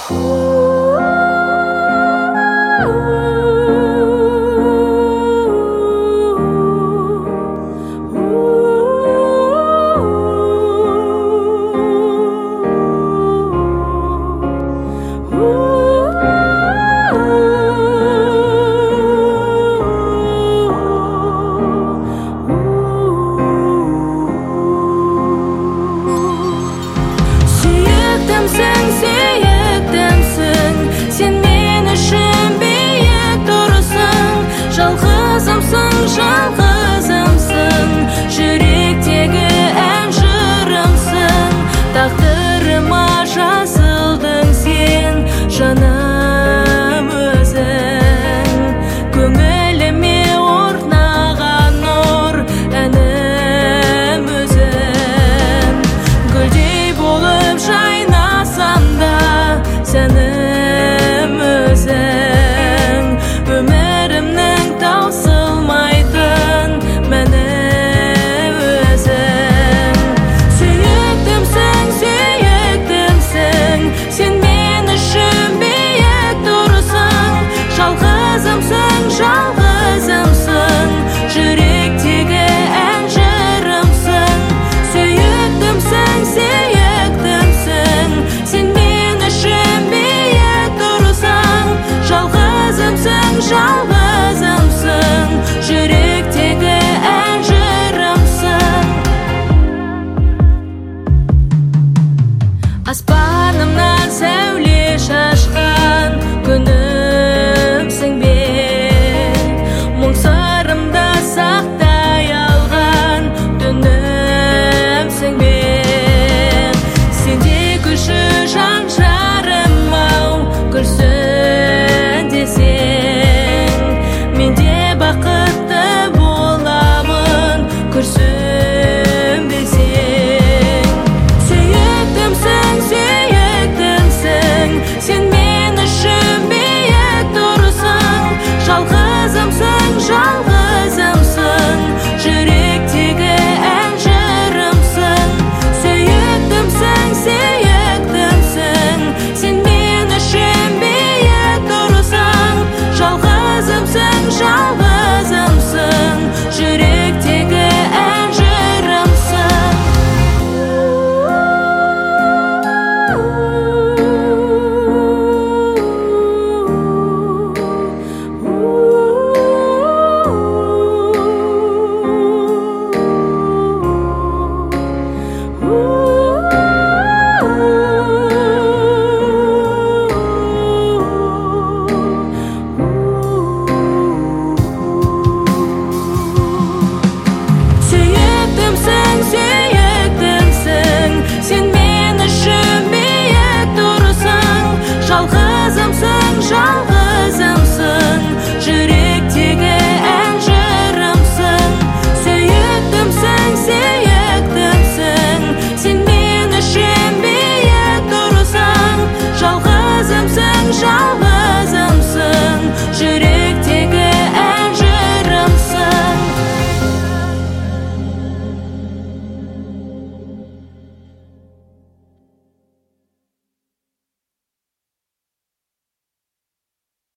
Жалғызымсың, жүректегі ән жырымсың, тағдырыма жазылдың сен, жаным өзің. Көңіліме орнаған нұр, әнім өзің. Гүлдей болып жайнасам да, сәнім өзің. Өмірімнің таусылмайтын мәні өзің. Сүйіктімсің, сүйіктімсің, сен мен үшін биік тұрсың. Жалғызымсың, жалғызымсың, жүректегі ән жырымсың. Сүйіктімсің, сүйіктімсің, сен мен үшін биік тұрсың. Жалғызымсың, жалғызымсың, жүректегі ән жырымсың. Аспанымнан сәуле шашқан күнімсің бе, мұң сырымды сақтай алған түнімсің бе. Сенде күші жан жарым-ау, күлсін десең, менде бақытты боламын, күрсін бесең. Сүйіктімсің, сүйіктімсің, сен мен үшін биік тұрсың. Жалғызымсың, жалғызымсың, жүректегі ән жырымсың. Сүйіктімсің, сүйіктімсің, сен мен үшін биік тұрсың. Жалғызымсың, жалғызымсың, жүректегі ән жырымсың. Сүйіктімсің,